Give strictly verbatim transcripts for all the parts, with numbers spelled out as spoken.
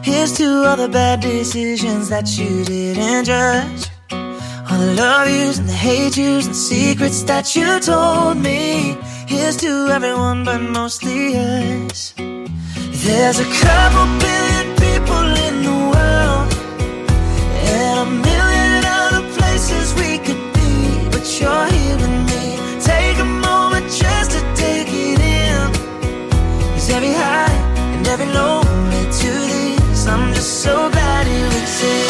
Here's to all the bad decisions that you didn't judge. All the love yous and the hate yous and secrets that you told me. Here's to everyone but mostly us. There's a couple billion people in the world, and a million other places we could be, but you're here with me. Take a moment just to take it in, 'cause every high and every low led to this. I'm just so glad you exist.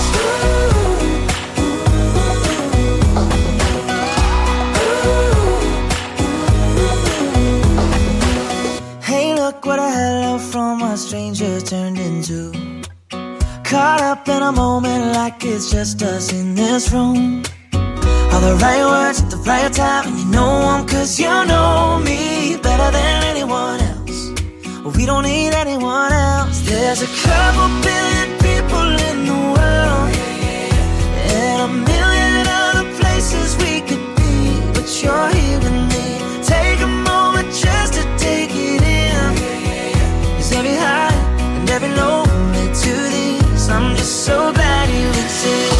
Look what a hello from a stranger turned into. Caught up in a moment like it's just us in this room. All the right words at the right time, and you know them 'cause you know me better than anyone else. We don't need anyone else. There's a couple billion people in the world, and a million other places we could be, but you're here with me. Take a moment just to take it in, 'cause every high and every low led to this. I'm just so glad you exist.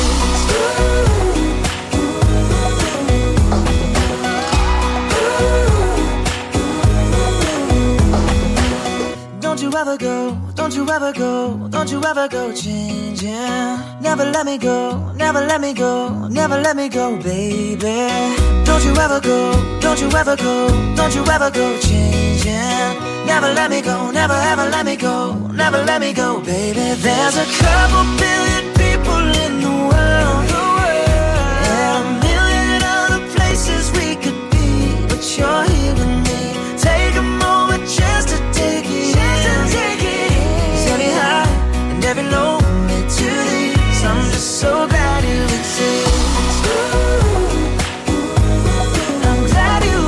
Don't you ever go, don't you ever go, don't you ever go changing. Never let me go, never let me go, never let me go, baby. Don't you ever go, don't you ever go, don't you ever go changing. Never let me go, never ever let me go, never let me go, baby. There's a couple billion people in the world, and a million other places we could be, but you're here with me. Take a moment just to take it in, 'cause every high and every low led to this. I'm just so glad you exist. I'm glad you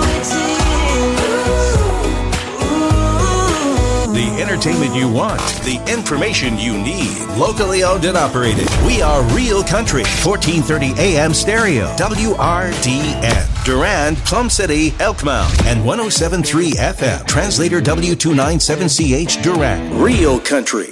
exist. The entertainment you want, the information you need. Locally owned and operated. We are Real Country, fourteen thirty A M stereo, W R D N. Durand, Plum City, Elkmount, and one oh seven point three F M. Translator W two ninety-seven C H Durand. Real Country.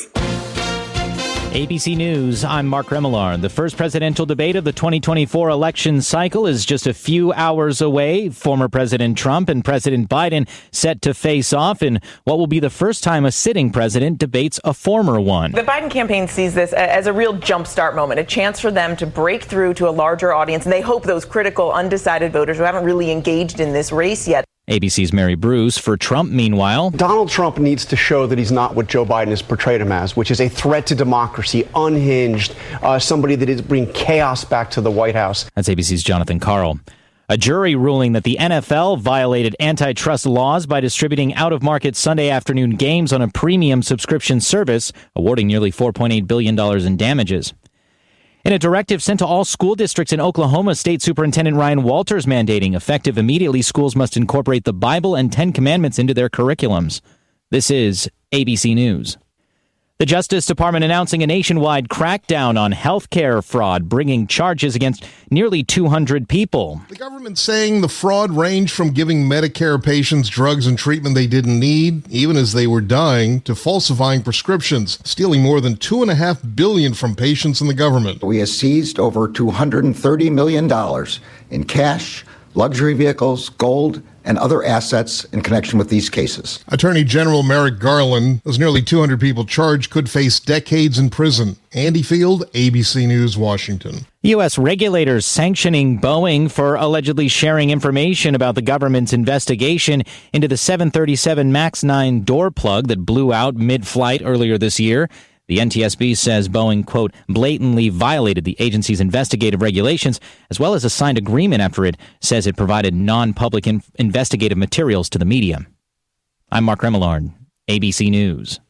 A B C News, I'm Mark Remillard. The first presidential debate of the twenty twenty-four election cycle is just a few hours away. Former President Trump and President Biden set to face off in what will be the first time a sitting president debates a former one. The Biden campaign sees this as a real jumpstart moment, a chance for them to break through to a larger audience, and they hope those critical, undecided voters who haven't really engaged in this race yet. A B C's Mary Bruce. For Trump, meanwhile, Donald Trump needs to show that he's not what Joe Biden has portrayed him as, which is a threat to democracy, unhinged, uh, somebody that is bringing chaos back to the White House. That's A B C's Jonathan Carl. A jury ruling that the N F L violated antitrust laws by distributing out-of-market Sunday afternoon games on a premium subscription service, awarding nearly four point eight billion dollars in damages. In a directive sent to all school districts in Oklahoma, State Superintendent Ryan Walters mandating effective immediately schools must incorporate the Bible and Ten Commandments into their curriculums. This is A B C News. The Justice Department announcing a nationwide crackdown on health care fraud, bringing charges against nearly two hundred people. The government saying the fraud ranged from giving Medicare patients drugs and treatment they didn't need, even as they were dying, to falsifying prescriptions, stealing more than two and a half billion from patients and the government. We have seized over two hundred thirty million dollars in cash, luxury vehicles, gold, and other assets in connection with these cases. Attorney General Merrick Garland, those nearly two hundred people charged could face decades in prison. Andy Field, A B C News, Washington. U S regulators sanctioning Boeing for allegedly sharing information about the government's investigation into the seven thirty-seven MAX nine door plug that blew out mid-flight earlier this year. The N T S B says Boeing, quote, blatantly violated the agency's investigative regulations, as well as a signed agreement after it says it provided non-public in- investigative materials to the media. I'm Mark Remillard, A B C News.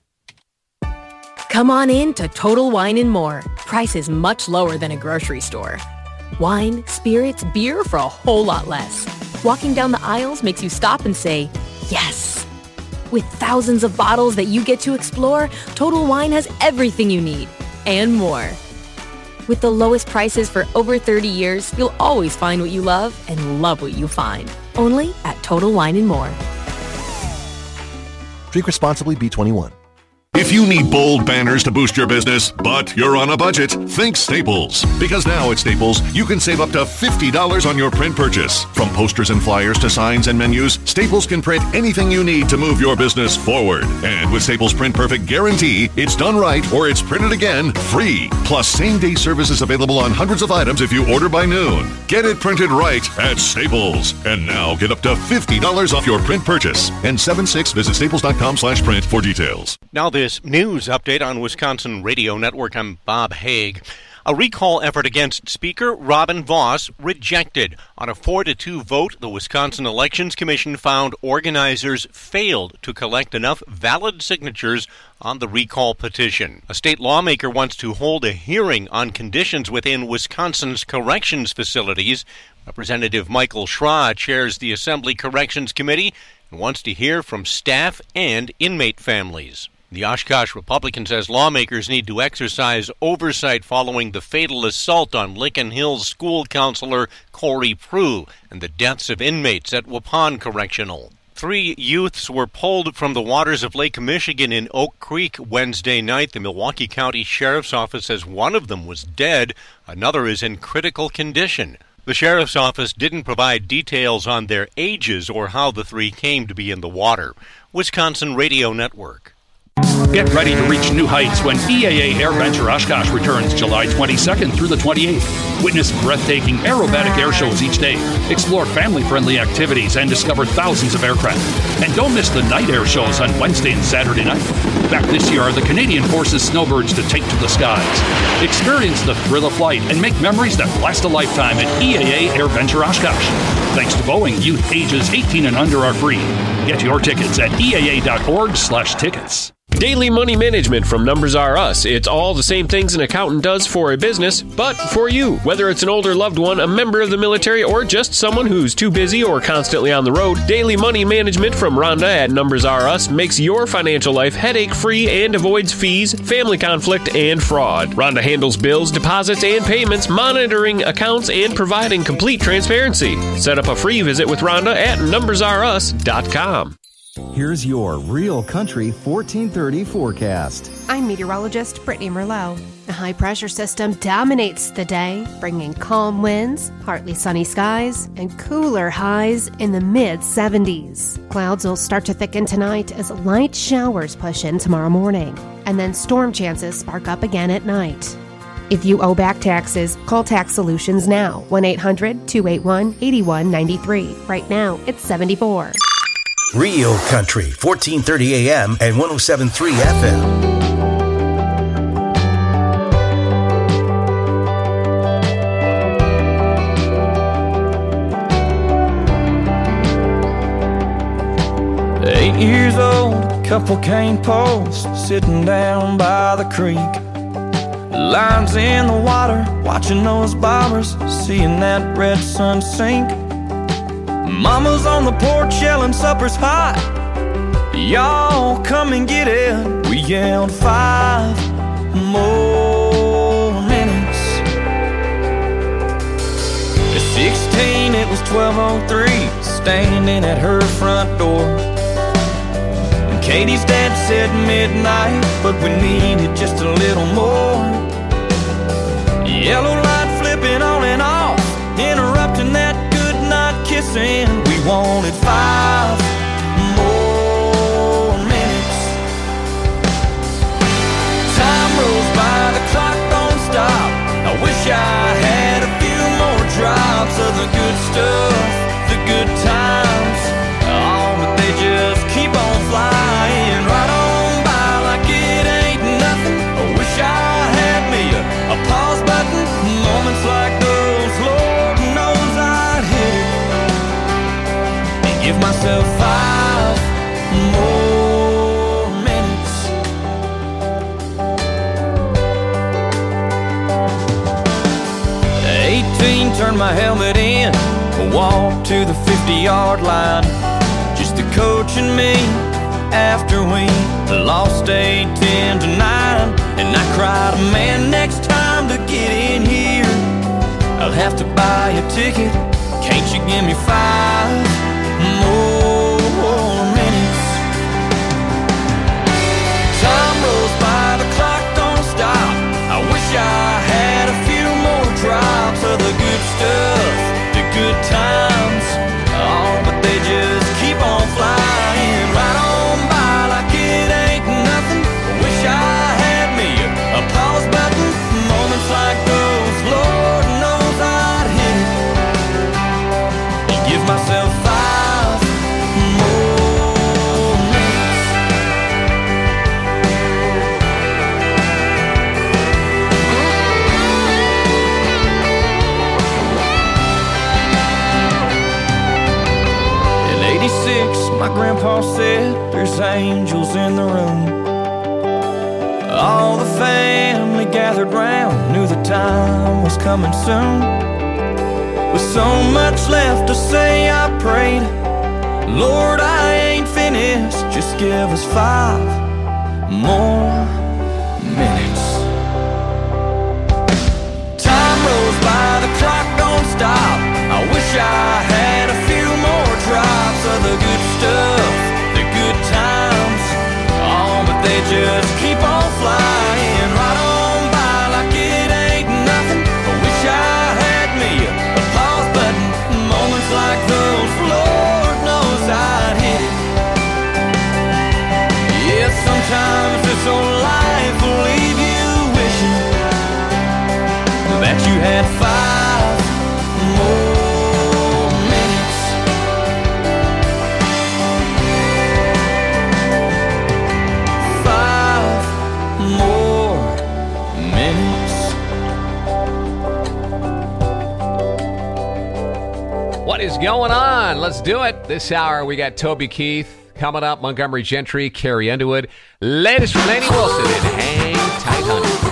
Come on in to Total Wine and More. Prices much lower than a grocery store. Wine, spirits, beer for a whole lot less. Walking down the aisles makes you stop and say, yes. With thousands of bottles that you get to explore, Total Wine has everything you need and more. With the lowest prices for over thirty years, you'll always find what you love and love what you find. Only at Total Wine and More. Drink responsibly, B twenty-one. If you need bold banners to boost your business, but you're on a budget, think Staples. Because now at Staples, you can save up to fifty dollars on your print purchase. From posters and flyers to signs and menus, Staples can print anything you need to move your business forward. And with Staples Print Perfect Guarantee, it's done right or it's printed again free. Plus, same-day service is available on hundreds of items if you order by noon. Get it printed right at Staples. And now get up to fifty dollars off your print purchase. And seven six, visit staples.com slash print for details. Now this news update on Wisconsin Radio Network. I'm Bob Haig. A recall effort against Speaker Robin Vos rejected. On a four to two vote, the Wisconsin Elections Commission found organizers failed to collect enough valid signatures on the recall petition. A state lawmaker wants to hold a hearing on conditions within Wisconsin's corrections facilities. Representative Michael Schra chairs the Assembly Corrections Committee and wants to hear from staff and inmate families. The Oshkosh Republican says lawmakers need to exercise oversight following the fatal assault on Lincoln Hills school counselor Corey Prue and the deaths of inmates at Waupun Correctional. Three youths were pulled from the waters of Lake Michigan in Oak Creek Wednesday night. The Milwaukee County Sheriff's Office says one of them was dead. Another is in critical condition. The Sheriff's Office didn't provide details on their ages or how the three came to be in the water. Wisconsin Radio Network. Get ready to reach new heights when E A A AirVenture Oshkosh returns July twenty-second through the twenty-eighth. Witness breathtaking aerobatic air shows each day, explore family-friendly activities, and discover thousands of aircraft. And don't miss the night air shows on Wednesday and Saturday night. Back this year are the Canadian Forces Snowbirds to take to the skies. Experience the thrill of flight and make memories that last a lifetime at E A A AirVenture Oshkosh. Thanks to Boeing, youth ages eighteen and under are free. Get your tickets at E A A dot org slash tickets. Daily Money Management from Numbers R Us. It's all the same things an accountant does for a business, but for you. Whether it's an older loved one, a member of the military, or just someone who's too busy or constantly on the road, Daily Money Management from Rhonda at Numbers R Us makes your financial life headache-free and avoids fees, family conflict, and fraud. Rhonda handles bills, deposits, and payments, monitoring accounts, and providing complete transparency. Set up a free visit with Rhonda at numbers r us dot com. Here's your Real Country fourteen thirty forecast. I'm meteorologist Brittany Merlot. A high-pressure system dominates the day, bringing calm winds, partly sunny skies, and cooler highs in the mid seventies. Clouds will start to thicken tonight as light showers push in tomorrow morning, and then storm chances spark up again at night. If you owe back taxes, call Tax Solutions now, one eight hundred two eight one eight one nine three. Right now, it's seventy-four. Real Country, fourteen thirty A M and one oh seven point three F M. Eight years old, couple cane posts, sitting down by the creek. Lines in the water, watching those bobbers, seeing that red sun sink. Mama's on the porch yelling supper's hot. Y'all come and get it. We yelled five more minutes. At sixteen it was twelve oh three, standing at her front door. And Katie's dad said midnight, but we needed just a little more. Yellow light flipping on and off, interrupting that kissing. We wanted five more minutes. Time rolls by, the clock don't stop. I wish I had a few more drops of the good stuff, the good times. Oh, but they just keep on flying right on by like it ain't nothing. I wish I had me a, a pause button. Moments like those, Lord knows I'd hit it. Give myself five more minutes. eighteen, turned my helmet in, walked to the fifty-yard line. Just the coach and me after we lost eight ten to nine. And I cried, man, next time to get in here I'll have to buy a ticket. Can't you give me five more minutes? Time all set, there's angels in the room. All the family gathered round, knew the time was coming soon. With so much left to say, I prayed, Lord, I ain't finished, just give us five more minutes. Time rolls by, the clock don't stop. I wish I had a few more drops of the good stuff, the good times. Oh, but they just keep on flying right on by like it ain't nothing. I wish I had me a pause button. Moments like those, Lord knows I'd hit it. Yeah, sometimes this old life will leave you wishing that you had five more minutes. Five more minutes. What is going on? Let's do it. This hour we got Toby Keith. Coming up, Montgomery Gentry, Carrie Underwood. Latest from Laney Wilson and Hang Tight Honey.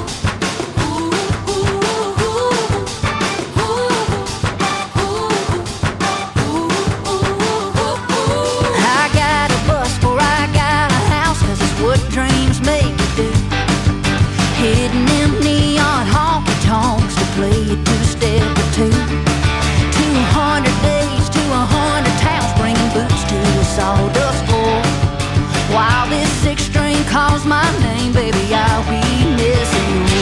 I got a bus or I got a house, 'cause it's what dreams make you do. Hitting them neon honky tonks to play a two-step or two. Two hundred days to a hundred towns, bringing boots to a sawdust floor. While this six string calls my name, baby, I'll be missing you.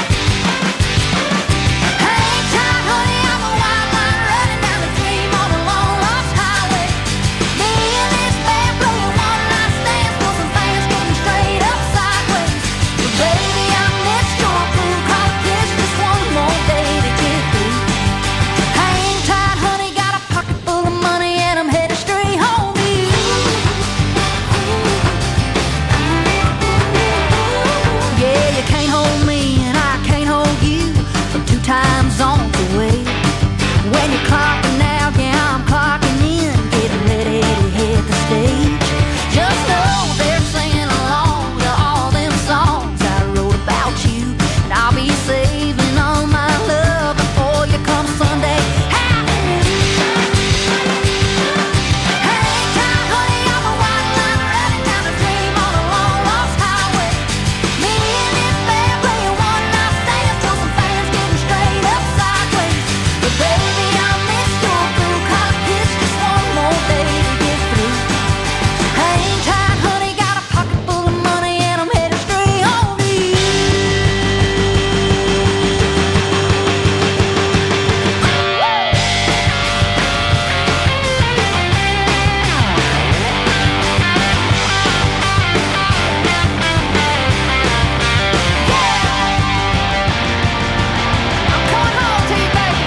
Hang tight, honey, I'm a wild line running down the dream on a long lost highway. Me and this band playing one night stands for some fans getting straight up sideways. But baby, I missed your crew, cause there's just one more day to get through. Hang tight, honey, got a pocket full of money and I'm headed straight home to you. Yeah, you can't hold me and I can't hold you from two time zones away. When you're clocking out, yeah, I'm clocking in, getting ready to hit the stage. Just know they're singing along to all them songs I wrote about you, and I'll be saving all my love before you come Sunday. Hallelujah. Hang tight, honey, I'm a white line running down the dream on a long lost highway. Me and this band playing one night stands till some fans getting straight up sideways. But baby, I missed your crew, 'cause it's just one more day to get through. Hang tight, honey, got a pocket full of money and I'm headed straight home to you. I'm coming home to you, baby.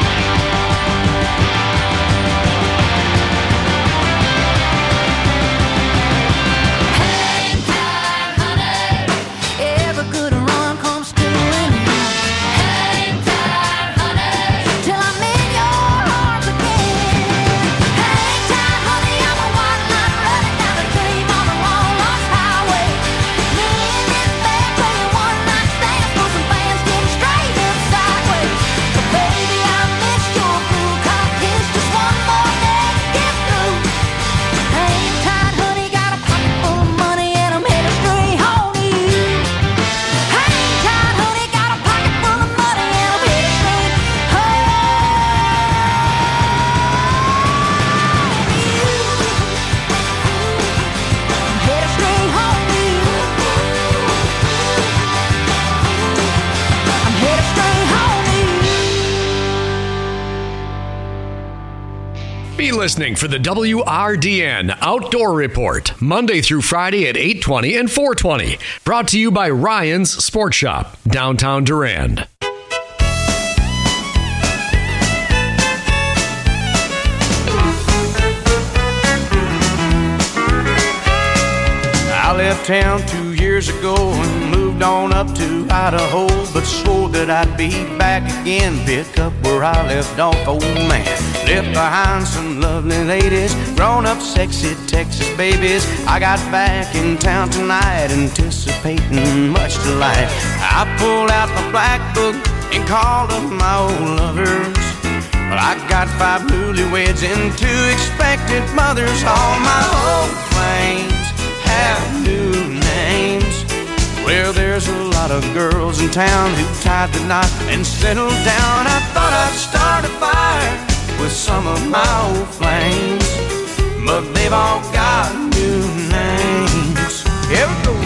Hang tight, honey, every good run comes to an end. Hang tight, honey, till I'm in your arms again. Hang tight, honey, I'm a white line running down the dream on a long lost highway. Me and this band playing one night stands for some fans getting straight up sideways. But baby, I missed your crew, 'cause it's just one more day to get through. Hang tight, honey, got a pocket full of money and I'm headed straight home to you. Hang tight, honey, got a pocket full of money and I'm headed straight home to you. I'm headed straight home to you. I'm headed straight home to you. Be listening for the W R D N Outdoor Report, Monday through Friday at eight twenty and four twenty. Brought to you by Ryan's Sports Shop, downtown Durand. I left town two years ago and moved on up to Idaho, but swore that I'd be back again, pick up where I left off, old man. Left behind some lovely ladies, grown-up sexy Texas babies. I got back in town tonight, anticipating much delight. I pulled out my black book and called up my old lovers. Well, I got five newlyweds and two expected mothers. All my old flames have new names. Well, there's a lot of girls in town who tied the knot and settled down. I thought I'd start a fire with some of my old flames, but they've all got new names. Here we go.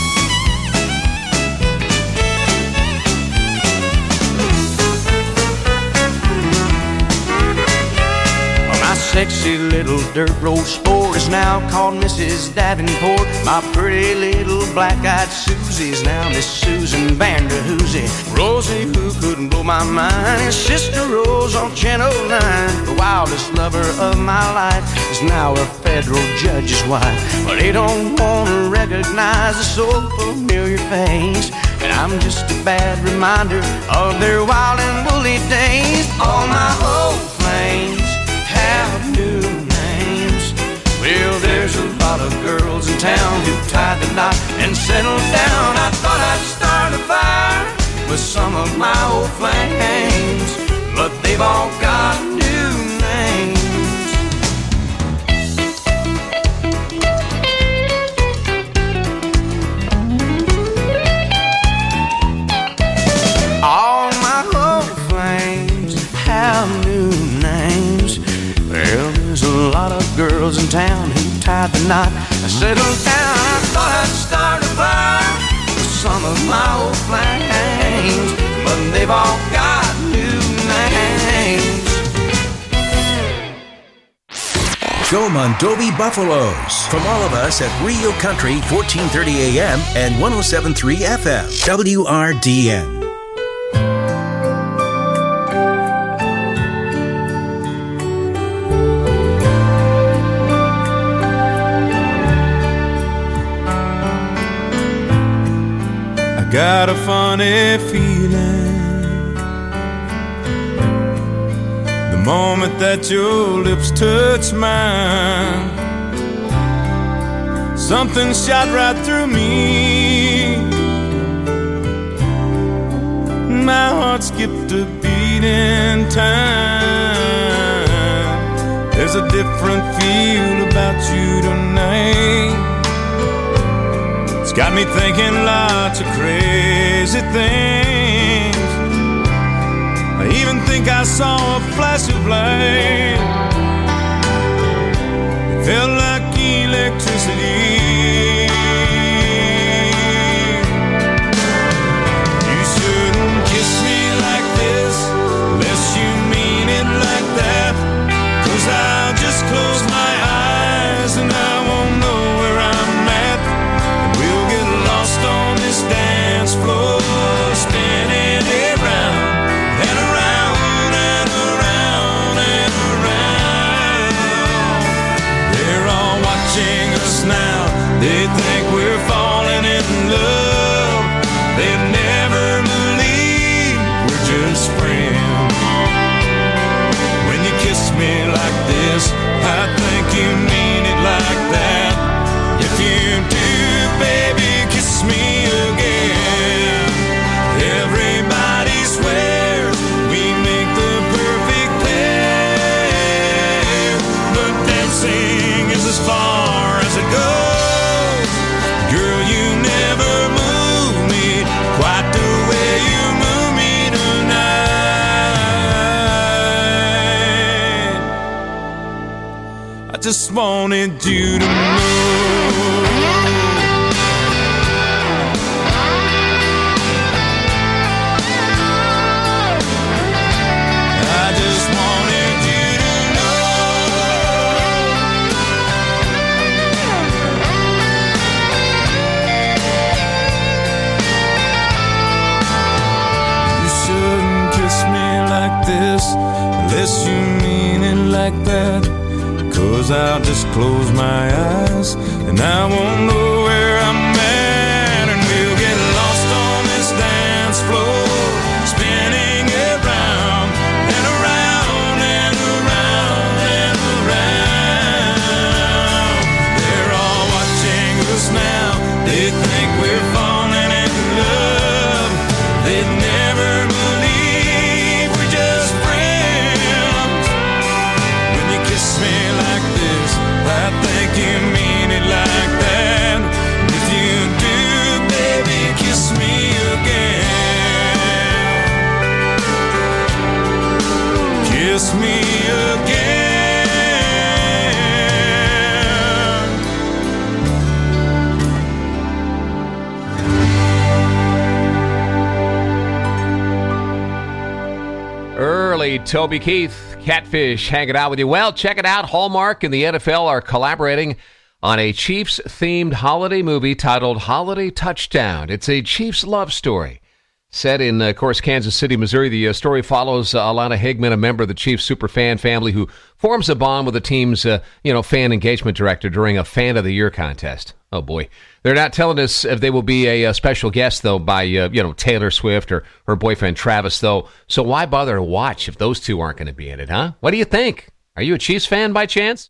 Sexy little dirt road sport is now called Missus Davenport. My pretty little black-eyed Susie's now Miss Susan Vanderhoosie. Rosie, who couldn't blow my mind, is Sister Rose on Channel nine. The wildest lover of my life is now a federal judge's wife. But they don't want to recognize a so familiar face, and I'm just a bad reminder of their wild and woolly days. All my old flames have new names. Well, there's a lot of girls in town who tied the knot and settled down. I thought I'd start a fire with some of my old flames, but they've all got new names. All my old flames have new names. Well, there's a lot of girls in town who tied the knot and settled down. I thought I'd start a fire with some of my old flames, but they've all got new names. Joe Mondovi Buffaloes. From all of us at Real Country, fourteen thirty A M and one oh seven point three F M, W R D N. Got a funny feeling the moment that your lips touch mine. Something shot right through me. My heart skipped a beat in time. There's a different feel about you tonight. It's got me thinking lots of crazy things. I even think I saw a flash of light. It felt like electricity. You shouldn't kiss me like this unless you mean it like that, 'cause I'll just close my eyes and I won't know where I'm at. On this dance floor, spinning around and around and around and around. They're all watching us now. They think we're falling in love. They never believe we're just friends. When you kiss me like this, I think you mean it like that. If you do, baby, kiss me again. Everybody swears we make the perfect pair, but dancing is as far as it goes. Girl, you never move me quite the way you move me tonight. I just wanted you to know. Unless you mean it like that, 'cause I'll just close my eyes and I won't know where I'm at, and we'll get lost early. Toby Keith, Catfish, hanging out with you. Well, check it out. Hallmark and the N F L are collaborating on a Chiefs-themed holiday movie titled Holiday Touchdown. It's a Chiefs love story. Set in, uh, of course, Kansas City, Missouri, the uh, story follows uh, Alana Higman, a member of the Chiefs superfan family who forms a bond with the team's, uh, you know, fan engagement director during a Fan of the Year contest. Oh, boy. They're not telling us if they will be a, a special guest, though, by, uh, you know, Taylor Swift or her boyfriend Travis, though. So why bother to watch if those two aren't going to be in it, huh? What do you think? Are you a Chiefs fan by chance?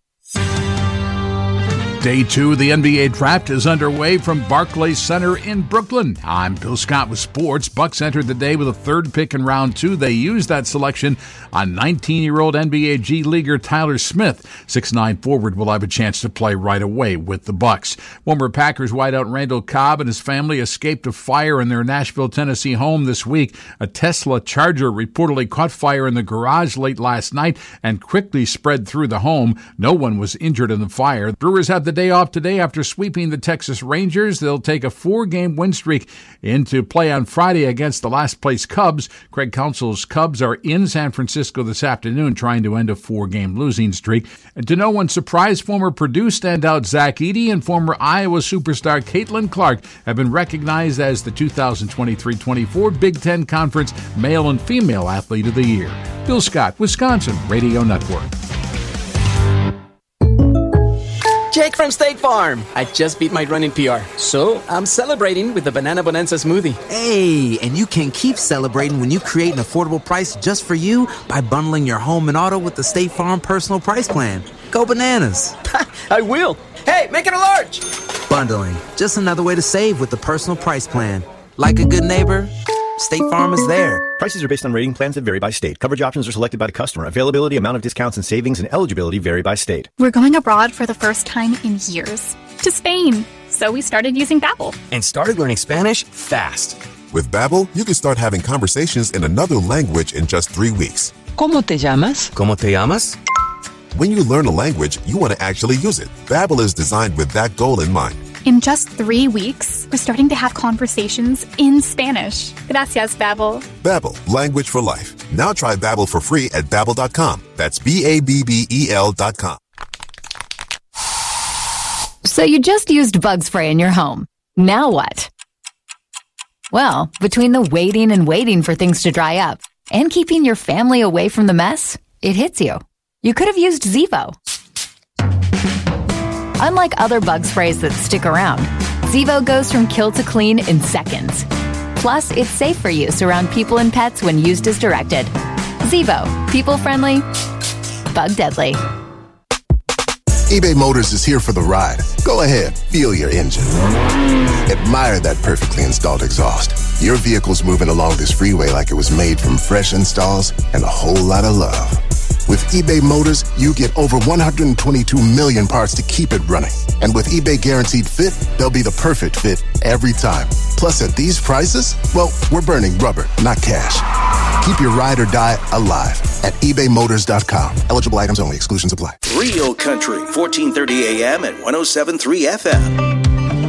Day two of the N B A draft is underway from Barclays Center in Brooklyn. I'm Bill Scott with sports. Bucks entered the day with a third pick in round two. They used that selection on nineteen-year-old N B A G Leaguer Tyler Smith. six foot nine forward will have a chance to play right away with the Bucks. Former Packers wideout Randall Cobb and his family escaped a fire in their Nashville, Tennessee home this week. A Tesla Charger reportedly caught fire in the garage late last night and quickly spread through the home. No one was injured in the fire. Brewers have the day off today after sweeping the Texas Rangers. They'll take a four-game win streak into play on Friday against the last-place Cubs. Craig Counsell's Cubs are in San Francisco this afternoon trying to end a four-game losing streak. And to no one's surprise, former Purdue standout Zach Edey and former Iowa superstar Caitlin Clark have been recognized as the two thousand twenty-three twenty-four Big Ten Conference Male and Female Athlete of the Year. Bill Scott, Wisconsin Radio Network. Jake from State Farm. I just beat my running P R, so I'm celebrating with the Banana Bonanza smoothie. Hey, and you can keep celebrating when you create an affordable price just for you by bundling your home and auto with the State Farm Personal Price Plan. Go bananas. I will. Hey, make it a large. Bundling, just another way to save with the Personal Price Plan. Like a good neighbor, State Farm is there. Prices are based on rating plans that vary by state. Coverage options are selected by the customer. Availability, amount of discounts and savings, and eligibility vary by state. We're going abroad for the first time in years. To Spain. So we started using Babbel. And started learning Spanish fast. With Babbel, you can start having conversations in another language in just three weeks. ¿Cómo te llamas? ¿Cómo te llamas? When you learn a language, you want to actually use it. Babbel is designed with that goal in mind. In just three weeks, we're starting to have conversations in Spanish. Gracias, Babbel. Babbel, language for life. Now try Babbel for free at babbel dot com. That's B A B B E L dot com. So you just used bug spray in your home. Now what? Well, between the waiting and waiting for things to dry up and keeping your family away from the mess, it hits you. You could have used Zevo. Unlike other bug sprays that stick around, Zevo goes from kill to clean in seconds. Plus, it's safe for use around people and pets when used as directed. Zevo, people-friendly, bug-deadly. eBay Motors is here for the ride. Go ahead, feel your engine. Admire that perfectly installed exhaust. Your vehicle's moving along this freeway like it was made from fresh installs and a whole lot of love. With eBay Motors, you get over one hundred twenty-two million parts to keep it running. And with eBay Guaranteed Fit, they'll be the perfect fit every time. Plus, at these prices, well, we're burning rubber, not cash. Keep your ride or die alive at ebay motors dot com. Eligible items only. Exclusions apply. Real Country, fourteen thirty A M and one oh seven point three F M.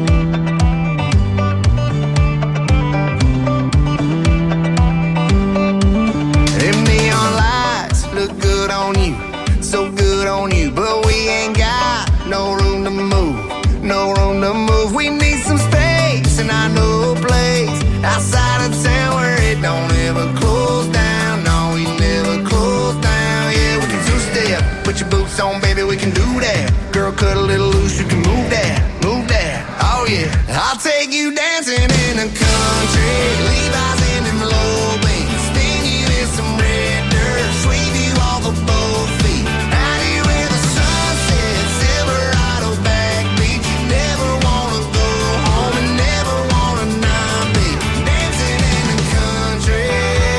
On you, so good on you, but we ain't got no room to move, no room to move. We need some space, and I know a place outside of town where it don't ever close down. No, we never close down. Yeah, we can two-step, put your boots on, baby, we can do that. Girl, cut a little loose, you can move that, move that. Oh yeah, I'll take you dancing in the country, Levi's in them low beams, spin you in some red dirt, sweep you off the both feet. Out here where the sun sets, Silverado backbeat. You never wanna go home and never wanna not be dancing in the country,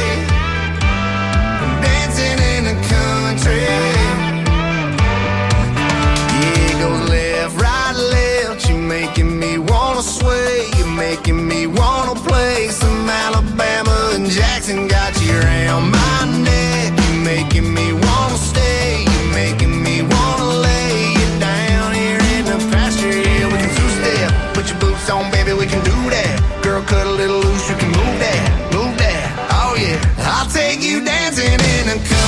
dancing in the country. Yeah, it goes left, right, left. You're making me wanna sway. You're making me wanna play some Alabama and Jackson. Got you around my neck. You're making me wanna stay. You're making me wanna lay you down here in the pasture. Yeah, we can two-step, put your boots on, baby, we can do that. Girl, cut a little loose, you can move that, move that. Oh yeah, I'll take you dancing in the country.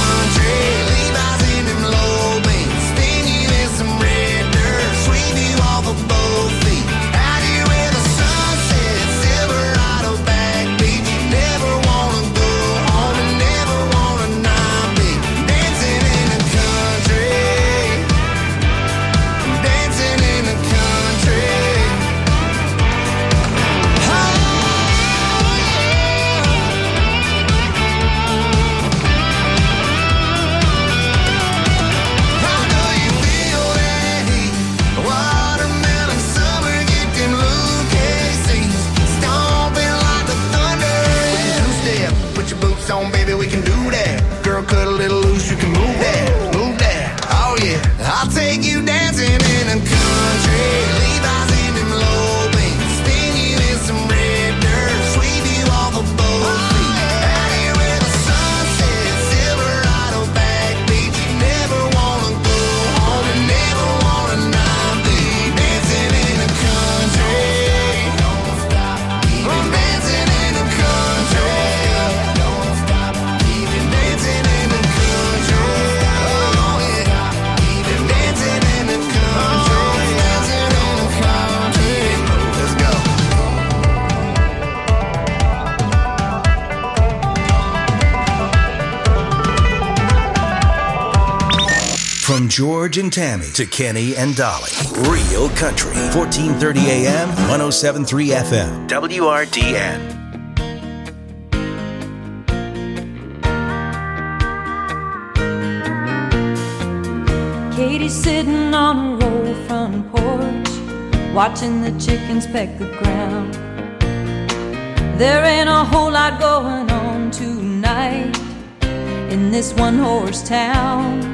on, baby, we can do that. Girl, cut a little loose, you can move that, move that. Oh yeah, I'll take you dancing in a country. Levi's in them low beams, spin you in some red dirt, sweep you off a boat. Out here where the sun sets, Silverado backbeat. You never wanna go home, you never wanna not be dancing in the country. Don't stop, keep it dancing in the country. Don't stop, keep it dancing in the country. Oh yeah, keep it dancing in the country. Dancing in the country. Let's go. From George and Tammy to Kenny and Dolly. Real Country. fourteen thirty A M, one oh seven point three F M. W R D N. Katie's sitting on her old front porch, watching the chickens peck the ground. There ain't a whole lot going on tonight in this one-horse town.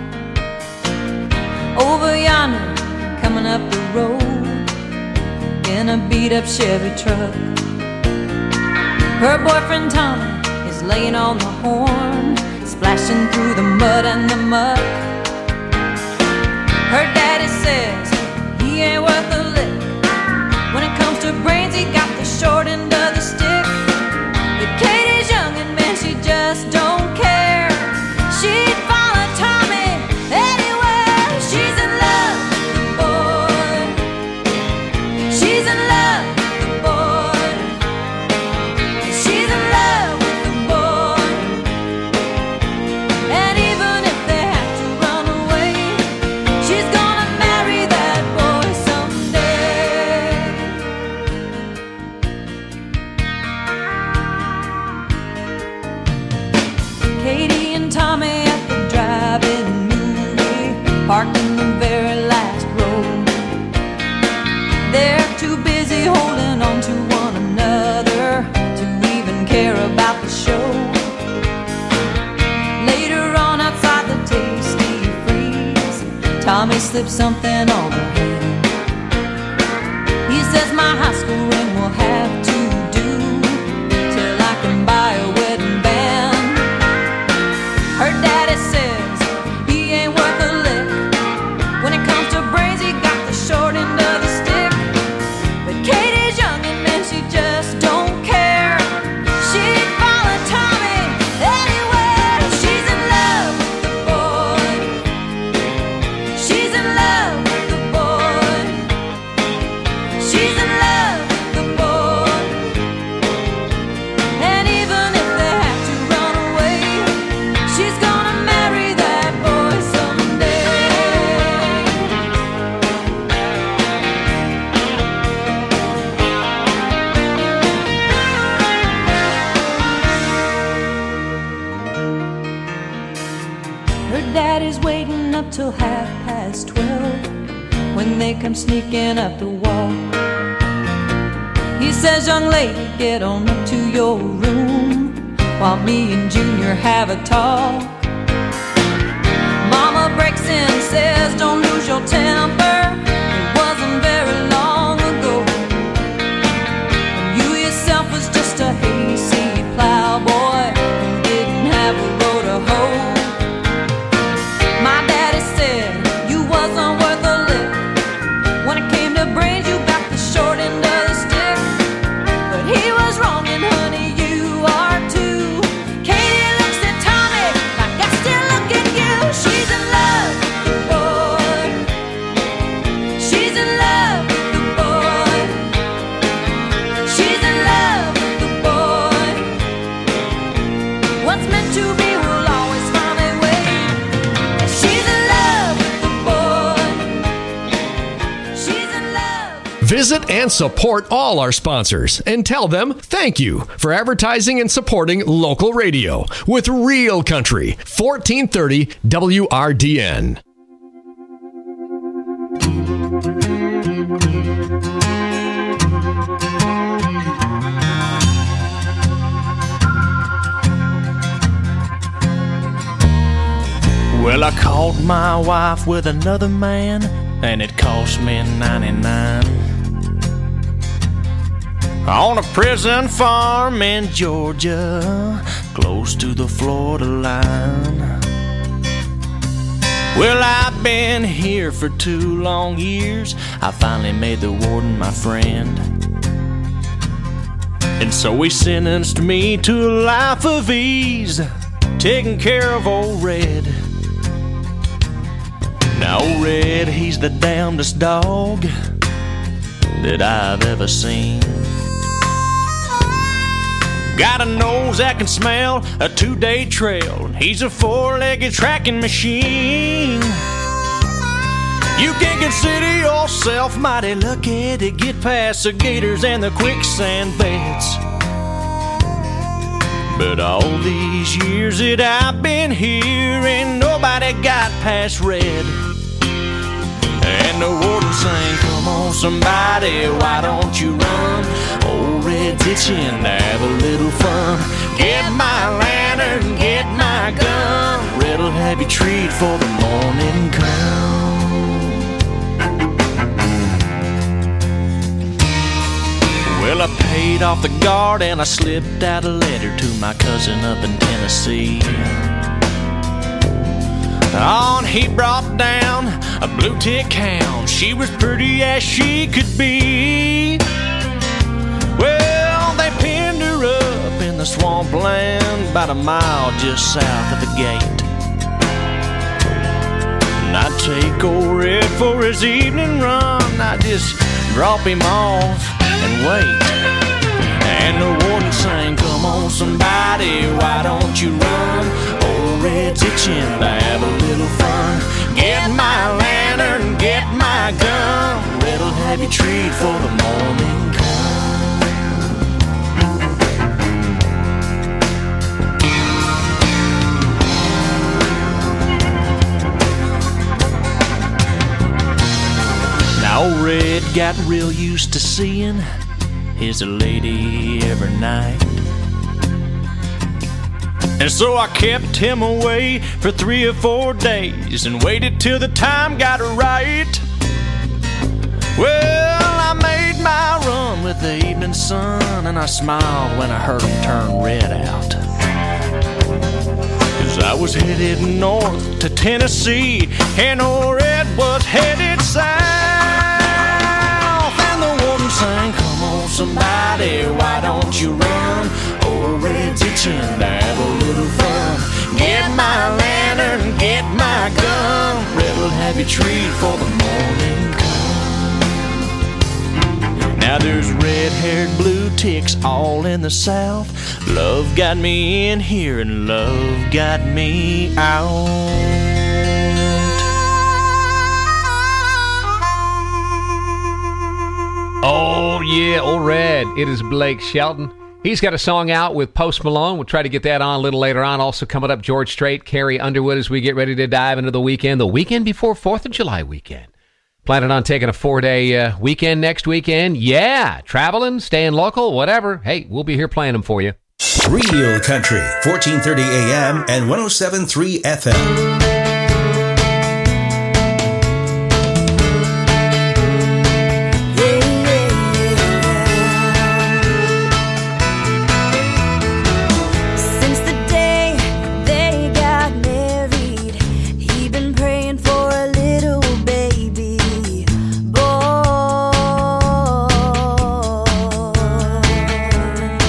Over yonder, coming up the road in a beat-up Chevy truck, her boyfriend Tommy is laying on the horn, splashing through the mud and the muck. Her daddy says he ain't worth a lick. When it comes to brains, he got the short end of the stick. But Katie's young and man, she just don't care. She'd follow Tommy anywhere. She's in love with the boy. She's in love with the boy. She's in love with the boy. And even if they have to run away, she's gonna marry that boy someday. Katie and Tommy at the drive-in movie, parked in the very last row. They're too busy holding on to one another to even care about the show. Later on outside the Tasty Freeze, Tommy slips something on her hand. He says my high school ring will have to do till I can buy a wedding band. Her daddy says he ain't worth a lick. When it comes to brains, he got the short end of the stick. But Katie's young and man, she just don't care. She'd follow Tommy anywhere. She's in love with the boy. She's in love with the boy. She's in love with the boy. And even if they have to run away, she's gonna marry that boy someday. Her daddy's waiting up till half past twelve when they come sneaking up the walk. He says, young lady, get on up to your room while me and Junior have a talk. Mama breaks in and says, don't lose your temper. It wasn't very long ago. And you yourself was just a hayseed plowboy who didn't have a road to hoe. My daddy said you wasn't worth a lick. When it came to brains, you got the short end of the stick. But he was wrong, and honey, you are too. Katie looks at Tommy like I still look at you. She's in love with the boy. She's in love with the boy. She's in love with the boy. What's meant to be will always find a way. She's in love with the boy. She's in love. Visit and support all our sponsors and tell them thank you for advertising and supporting local radio with Real Country, fourteen thirty W R D N. I caught my wife with another man, and it cost me ninety-nine. On a prison farm in Georgia, close to the Florida line. Well, I've been here for two long years. I finally made the warden my friend. And so he sentenced me to a life of ease, taking care of old Red. Now old Red, he's the damnedest dog that I've ever seen. Got a nose that can smell a two-day trail. He's a four-legged tracking machine. You can consider yourself mighty lucky to get past the gators and the quicksand beds. But all these years that I've been here, ain't nobody got past Red. And the warden sang, come on somebody, why don't you run? Old Red's itching to have a little fun. Get my lantern, get my gun. Red'll have you treat for the morning come. Well, I paid off the guard and I slipped out a letter to my cousin up in Tennessee. On he brought down a blue tick hound. She was pretty as she could be. Well, they pinned her up in the swampland about a mile just south of the gate. And I'd take old Red for his evening run. I'd just drop him off and wait. And the warden sang, come on somebody, why don't you run? Old Red's itching to have a little fun. Get my lantern, get my gun. Red'll have you treat for the morning come. Now old Red got real used to seeing his lady every night. And so I kept him away for three or four days and waited till the time got right. Well, I made my run with the evening sun, and I smiled when I heard him turn Red out. 'Cause I was headed north to Tennessee, and old Red was headed south. And the warden sang, come on somebody, why don't you run? Old Red's itching to have a little fun. Get my lantern, get my gun. Red'll have you treat for the morning come. Now there's red-haired blue ticks all in the south. Love got me in here and love got me out. Oh, yeah, old Red. It is Blake Shelton. He's got a song out with Post Malone. We'll try to get that on a little later on. Also coming up, George Strait, Carrie Underwood as we get ready to dive into the weekend, the weekend before fourth of July weekend. Planning on taking a four-day uh, weekend next weekend? Yeah. Traveling, staying local, whatever. Hey, we'll be here playing them for you. Real Country, fourteen thirty A M and one oh seven point three F M.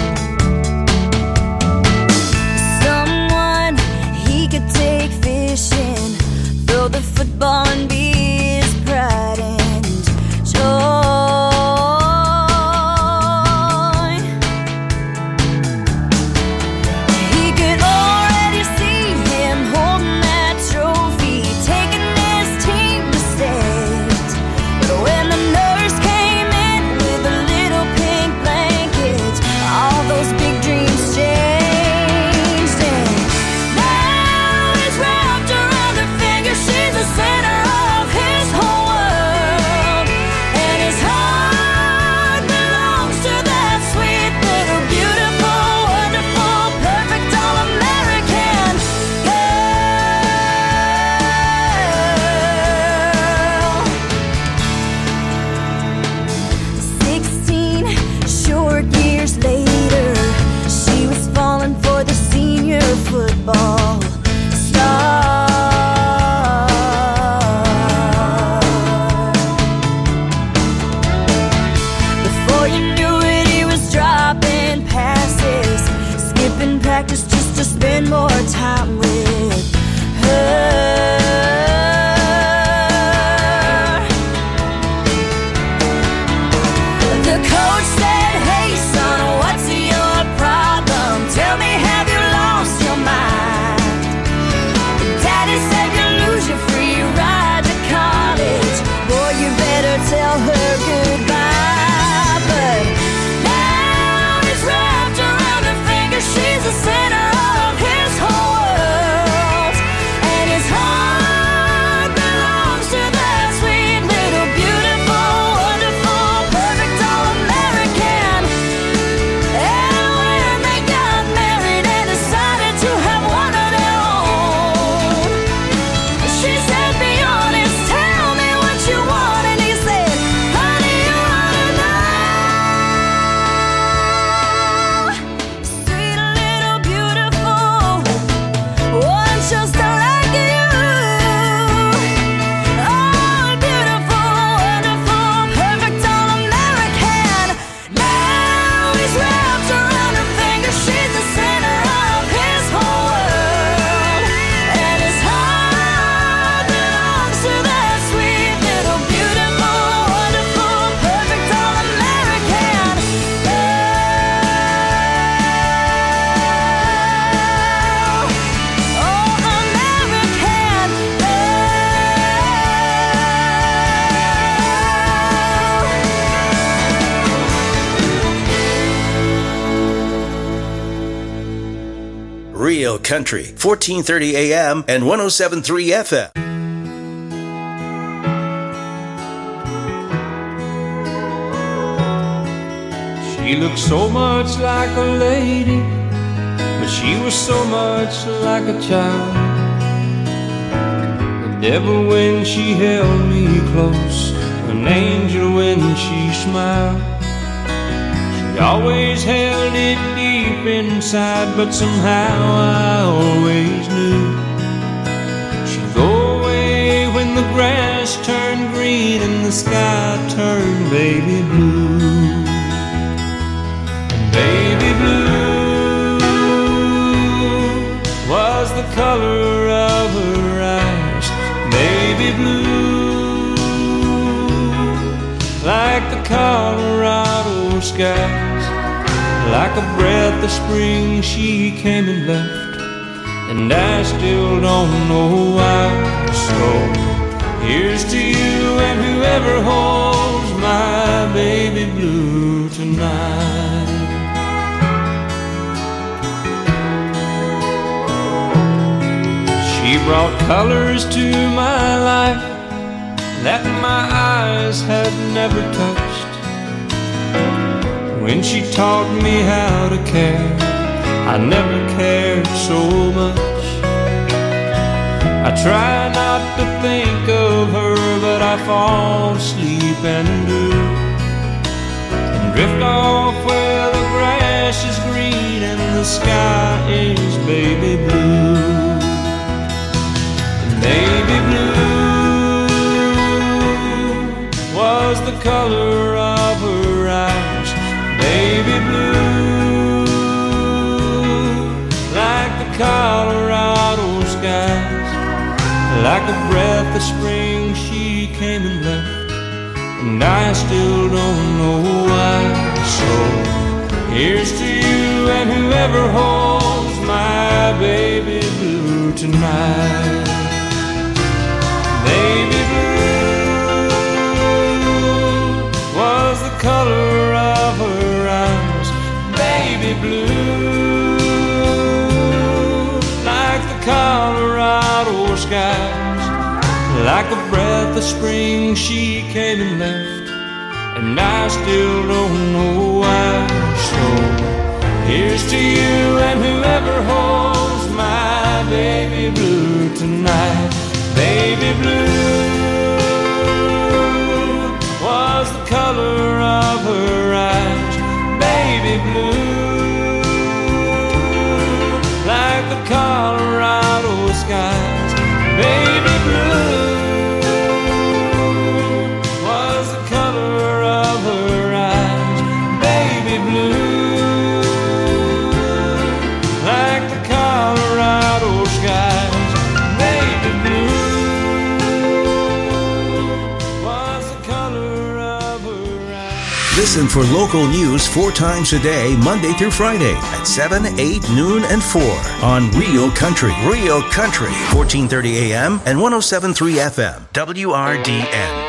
Fish practice just to spend more time with her. The coach said, hey son, what's your problem? Tell me, have you lost your mind? Daddy said you lose your free ride to college. Boy, you better tell her goodbye. But now he's wrapped around her finger. She's the center of his whole world. And his heart belongs to that sweet little beautiful, wonderful, perfect all-American. And when they got married and decided to have one of their own, she said, be honest, tell me what you want. And he said, honey, you wanna know. Sweet little beautiful, one just like you. Oh, beautiful, wonderful, perfect all-American. Now he's wrapped around her finger. She's the center of his whole world. And his heart belongs to that sweet little beautiful, wonderful, perfect all-American. Oh, American. Real Country, fourteen thirty A M and one oh seven point three F M. She looked so much like a lady, but she was so much like a child. The devil when she held me close, an angel when she smiled. She always held it deep inside, but somehow I always knew she'd go away when the grass turned green and the sky turned baby blue. Baby blue was the color of her eyes. Baby blue, like the Colorado skies. Like a breath of spring she came and left, and I still don't know why. So here's to you and whoever holds my baby blue tonight. She brought colors to my life that my eyes had never touched. When she taught me how to care, I never cared so much. I try not to think of her, but I fall asleep and do, and drift off where the grass is green and the sky is baby blue. Baby blue was the color of her eyes. Baby blue, like the Colorado skies. Like a breath of spring she came and left, and I still don't know why. So here's to you and whoever holds my baby blue tonight. Baby blue was the color of her eyes. Baby blue, like the Colorado skies. Like a breath of spring she came and left, and I still don't know why. So here's to you and whoever holds my baby blue tonight. Baby blue was the color of her eyes. Baby blue, like the Colorado skies. Baby blue was the color of her eyes. Baby blue, like Listen for local news four times a day, Monday through Friday at seven, eight, noon, and four on Real Country. Real Country, fourteen thirty A M and one oh seven point three F M, W R D N.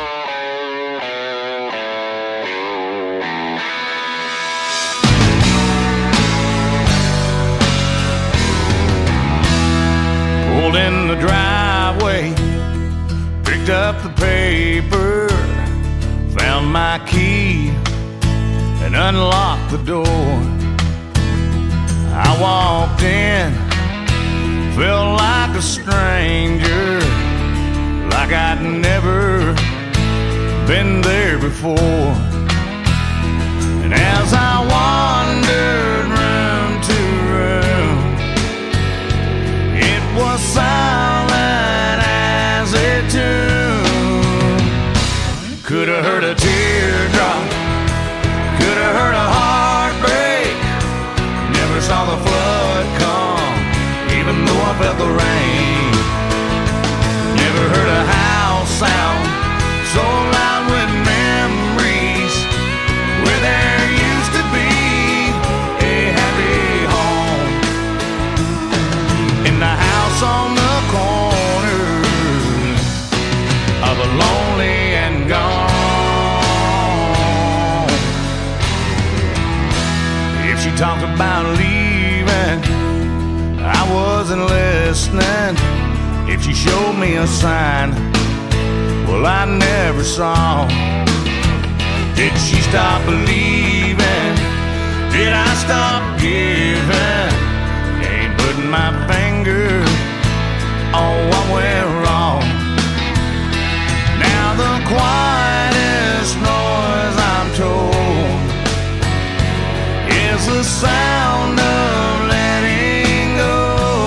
Pulled in the driveway, picked up the paper, found my key, and unlocked the door. I walked in, felt like a stranger, like I'd never been there before. And as I wandered room to room, it was silent as a tomb. Could have heard a teardrop, could have heard a heartbreak. Never saw the flood come, even though I felt the rain. Never heard a house sound so loud with memories, where there used to be a happy home. In the house on the corner of a lonely and gone. If she talked about leaving, I wasn't listening. If she showed me a sign, well, I never saw. Did she stop believing? Did I stop giving? Ain't putting my finger on what went wrong. Now the quietest noise, I'm told, is the sound of letting go.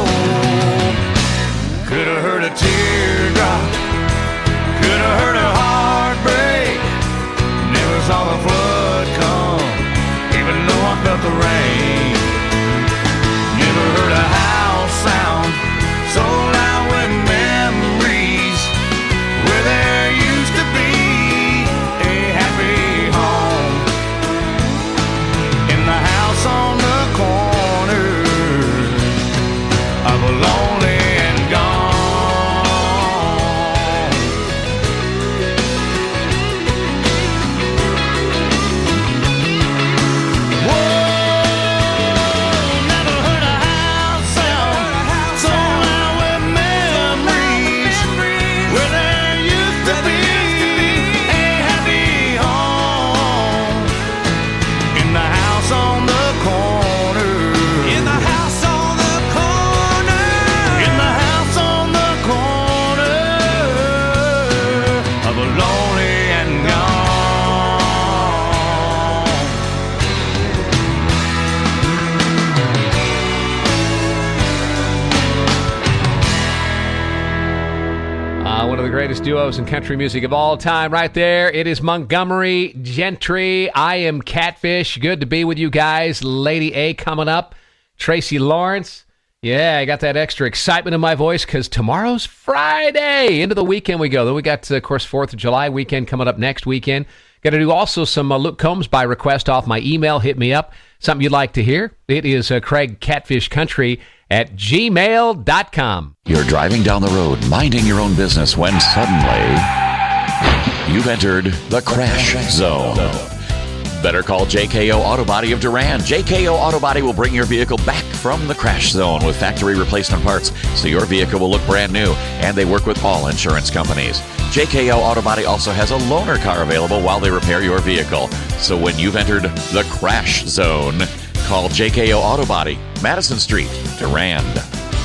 Could have heard a teardrop, could have heard a heartbreak. Never saw the flood come, even though I felt the rain. Never heard a house sound so loud with memories, where there used to be a happy home. In the house on the corner of a lonely and gone. Greatest duos in country music of all time right there. It is Montgomery Gentry. I am Catfish. Good to be with you guys. Lady A coming up. Tracy Lawrence. Yeah, I got that extra excitement in my voice because tomorrow's Friday. Into the weekend we go. Then we got, of course, fourth of July weekend coming up next weekend. Got to do also some uh, Luke Combs by request off my email. Hit me up. Something you'd like to hear. It is uh, Craig Catfish Country at gmail dot com. You're driving down the road, minding your own business, when suddenly you've entered the crash zone. Better call J K O Auto Body of Durand. J K O Auto Body will bring your vehicle back from the crash zone with factory replacement parts, so your vehicle will look brand new, and they work with all insurance companies. J K O Auto Body also has a loaner car available while they repair your vehicle. So when you've entered the crash zone, call J K O Auto Body, Madison Street, Durand.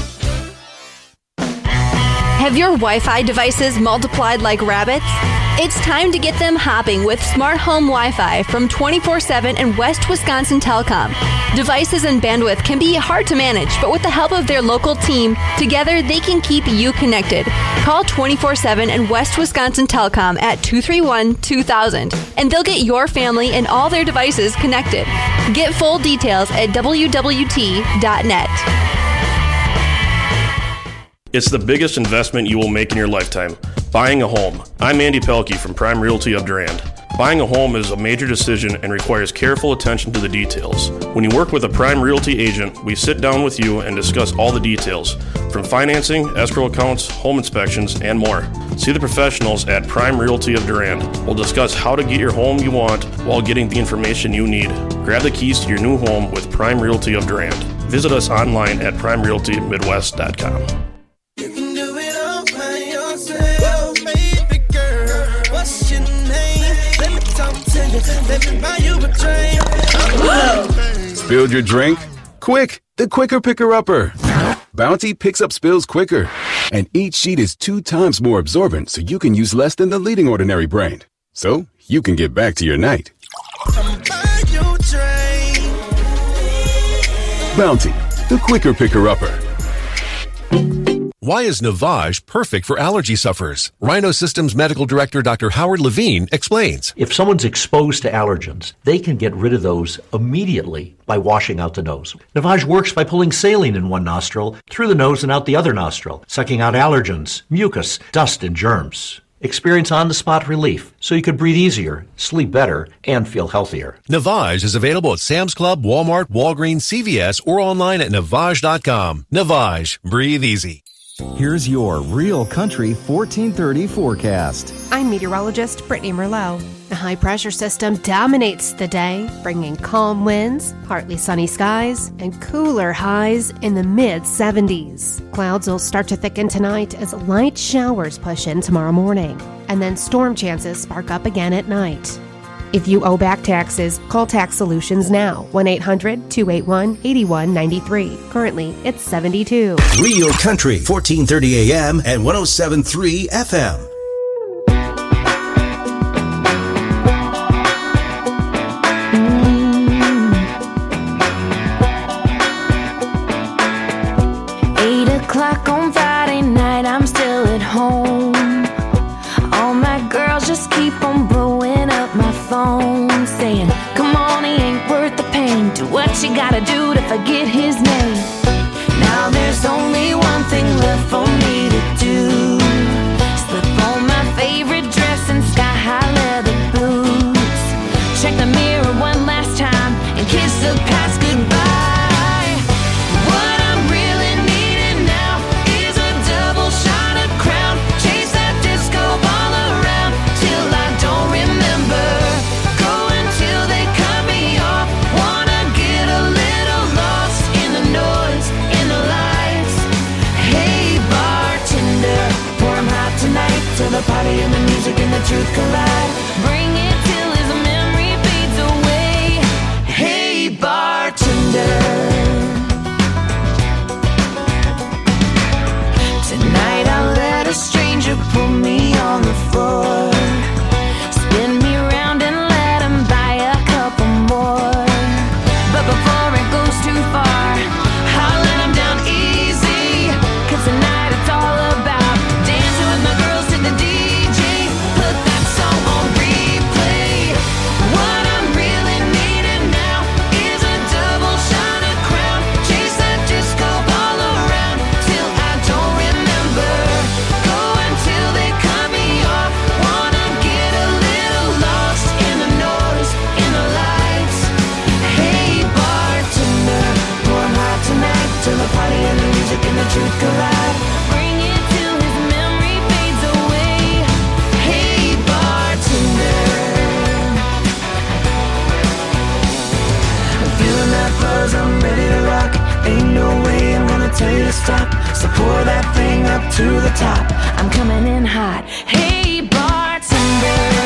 Have your Wi-Fi devices multiplied like rabbits? It's time to get them hopping with Smart Home Wi-Fi from twenty-four seven and West Wisconsin Telecom. Devices and bandwidth can be hard to manage, but with the help of their local team, together they can keep you connected. Call twenty-four seven and West Wisconsin Telecom at two three one, two thousand, and they'll get your family and all their devices connected. Get full details at w w t dot net. It's the biggest investment you will make in your lifetime, buying a home. I'm Andy Pelkey from Prime Realty of Durand. Buying a home is a major decision and requires careful attention to the details. When you work with a Prime Realty agent, we sit down with you and discuss all the details, from financing, escrow accounts, home inspections, and more. See the professionals at Prime Realty of Durand. We'll discuss how to get your home you want while getting the information you need. Grab the keys to your new home with Prime Realty of Durand. Visit us online at prime realty midwest dot com. Spilled your drink? Quick, the quicker picker-upper. Bounty picks up spills quicker. And each sheet is two times more absorbent, so you can use less than the leading ordinary brand. So you can get back to your night. Bounty, the quicker picker-upper. Why is Navage perfect for allergy sufferers? Rhino Systems Medical Director Doctor Howard Levine explains. If someone's exposed to allergens, they can get rid of those immediately by washing out the nose. Navage works by pulling saline in one nostril, through the nose and out the other nostril, sucking out allergens, mucus, dust, and germs. Experience on-the-spot relief so you can breathe easier, sleep better, and feel healthier. Navage is available at Sam's Club, Walmart, Walgreens, C V S, or online at navage dot com. Navage. Breathe easy. Here's your Real Country fourteen thirty forecast. I'm meteorologist Brittany Merlot. A high-pressure system dominates the day, bringing calm winds, partly sunny skies, and cooler highs in the mid seventies. Clouds will start to thicken tonight as light showers push in tomorrow morning, and then storm chances spark up again at night. If you owe back taxes, call Tax Solutions now. one eight hundred two eight one eight one nine three. Currently, it's seventy-two. Real Country, fourteen thirty A M and one oh seven point three F M. Eight o'clock on Friday night, I'm still at home. All my girls just keep on blowing up my phone, saying, come on, he ain't worth the pain. Do what you gotta do to forget his name. Now there's only one thing left for me to do. Slip on my favorite dress and sky-high leather boots. Check the mirror one last time and kiss the past goodbye. What I'm really needing now is a double shot of Crown. Chase that disco ball around till I don't remember. Go until they cut me off. Wanna get a little lost in the noise, in the lights. Hey bartender, pour 'em hot tonight till the party and the music and the truth collide. Bring it till his memory fades away. Hey bartender. Tonight I'll let a stranger put me on the floor. Spin me round and let him buy a couple more. But before it goes too far, I'll let him down easy. Cause tonight it's all about dancing with my girls to the D J. Put that song on replay. What I'm really needing now is a double shot of Crown. Chase that disco ball around till I don't remember. Go until they cut me off. Wanna get a little lost in the noise, in the lights. Hey bartender, pour 'em hot tonight till the party and the music and the truth collide. Bring it till his memory fades away. Hey bartender. I'm feeling that buzz, I'm ready to rock. Ain't no way I'm gonna tell you to stop. So pour that thing up to the top. I'm coming in hot. Hey bartender.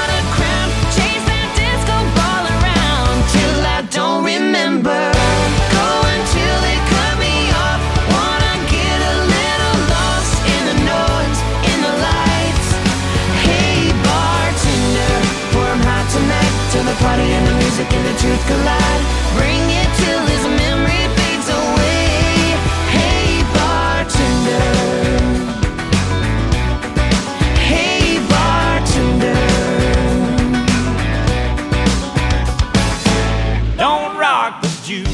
Remember,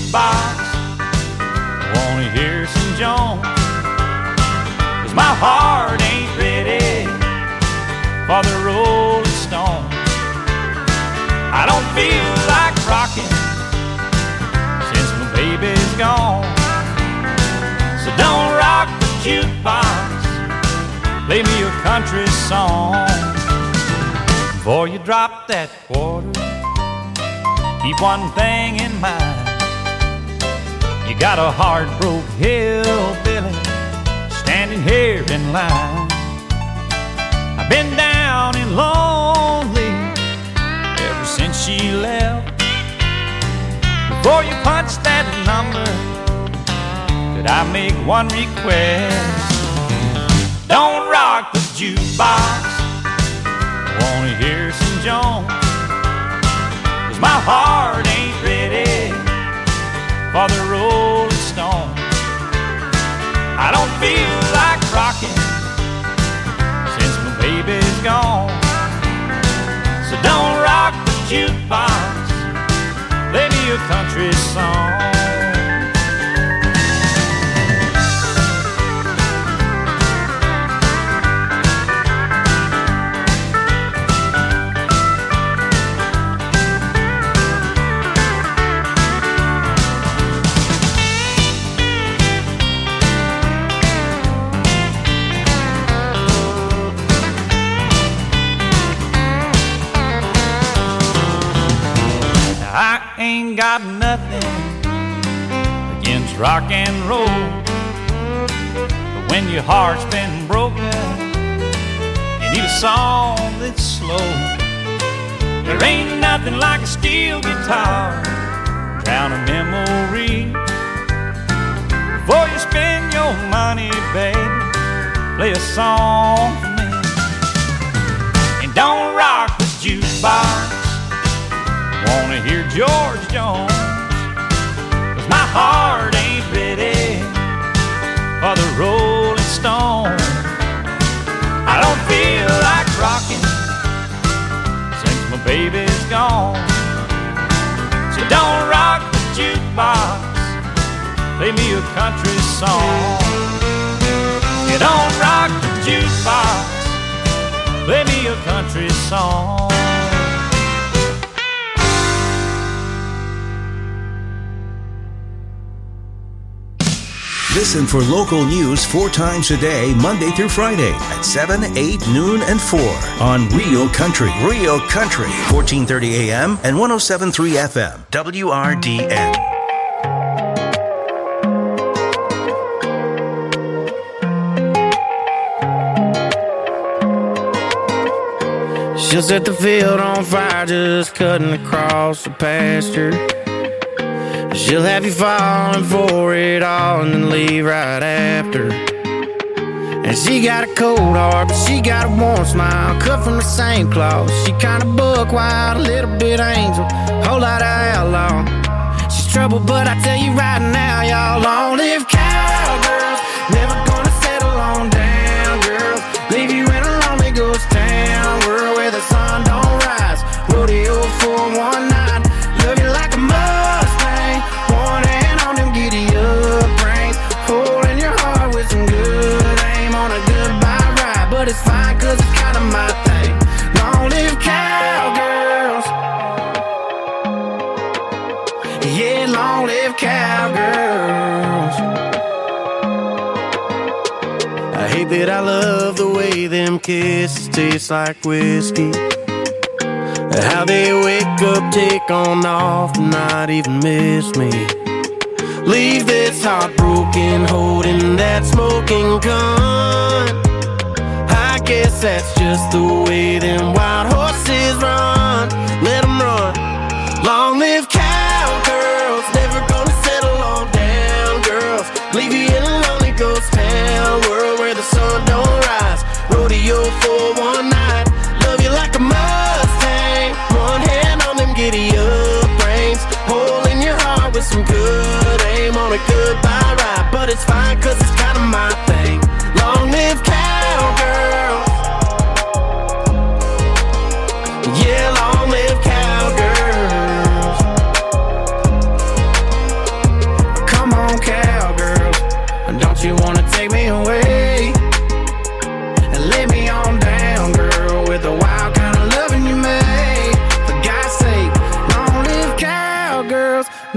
jukebox. I wanna hear some Jones, 'cause my heart ain't ready for the Rolling Stones. I don't feel like rocking since my baby's gone. So don't rock the jukebox, play me a country song. Before you drop that quarter, keep one thing in mind. You got a heart-broke hillbilly standing here in line. I've been down and lonely ever since she left. Before you punch that number, could I make one request? Don't rock the jukebox, I wanna hear some Jones, 'cause my heart ain't ready for the Rolling Stone. I don't feel like rocking since my baby's gone. So don't rock the jukebox, play me a country song. I ain't got nothing against rock and roll, but when your heart's been broken, you need a song that's slow. There ain't nothing like a steel guitar, drown a memory. Before you spend your money, baby, play a song for me. And don't rock the jukebox, wanna hear George Jones, 'cause my heart ain't ready for the Rolling Stone. I don't feel like rocking since my baby's gone. So don't rock the jukebox, play me a country song. You don't rock the jukebox, play me a country song. Listen for local news four times a day, Monday through Friday at seven, eight, noon, and four on Real Country. Real Country, fourteen thirty A M and one oh seven point three F M, W R D N. She'll set the field on fire just cutting across the pasture. She'll have you falling for it all and then leave right after. And she got a cold heart, but she got a warm smile, cut from the same cloth. She kinda buck wild, a little bit angel, whole lot of outlaw. She's trouble, but I tell you right now, y'all, long live cowgirls, never gonna settle on down, girls. Leave you in a lonely ghost town, world where the sun don't rise. Rodeo for one night, love you like a Mustang, one hand on them giddy up reins, holding your heart with some good aim on a goodbye ride. But it's fine, cause it's kinda my thing. Long live cowgirls, yeah, long live cowgirls. I hate that I love the way them kisses taste like whiskey, how they wake up, take on off, and not even miss me. Leave this heart broken, holding that smoking gun. I guess that's just the way them wild horses run. Let them run. Long live cowgirls, never gonna settle on down, girls. Leave you in a lonely ghost town, world where the sun don't rise. Rodeo for one night, love you like a Mustang, one hand on them giddy up reins, holding your heart with some good aim on a goodbye ride. But it's fine, cause it's kinda my thing. Long live cowgirls,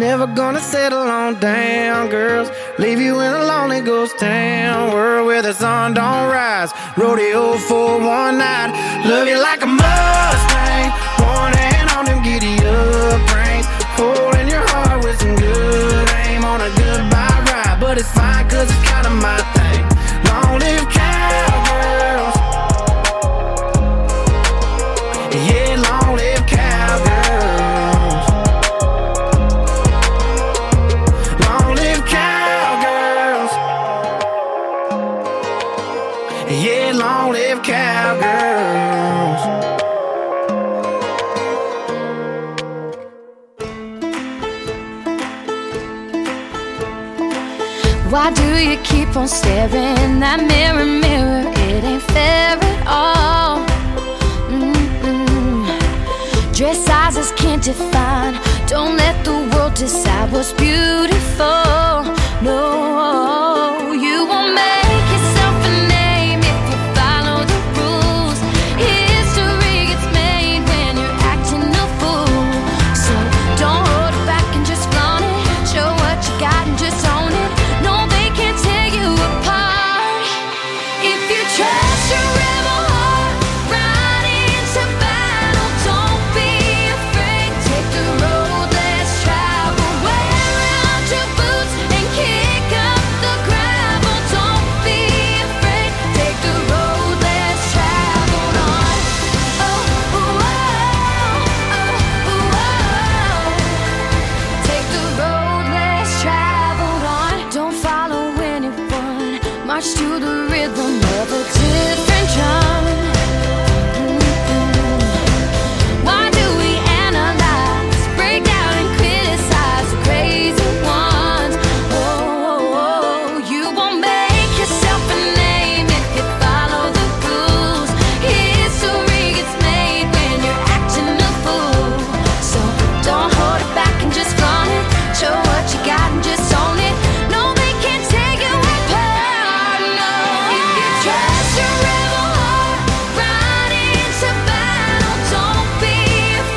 Never gonna settle on down, girls. Leave you in a lonely ghost town, world where the sun don't rise. Rodeo for one night. Love you like a Mustang, one hand on them giddy up reins, holding your heart with some good aim on a goodbye ride. But it's fine, cause it's kinda my thing. Long live cowgirls. Yeah, long live cowgirls. Long live cowgirls. Yeah, long live cowgirls. Why do you keep on staring? That mirror, mirror, it ain't fair at all. Mm-mm. Dress sizes can't define. Don't let the world decide what's beautiful. No, you won't make